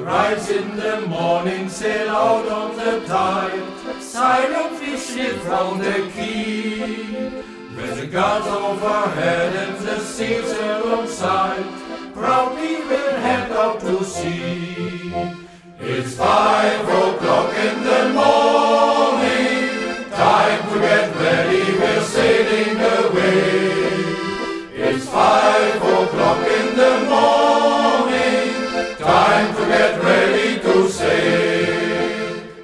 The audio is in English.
rise in the morning, sail out on the tide, silent we slip from the quay. With the guns overhead and the sails alongside, proudly we'll head out to sea. It's 5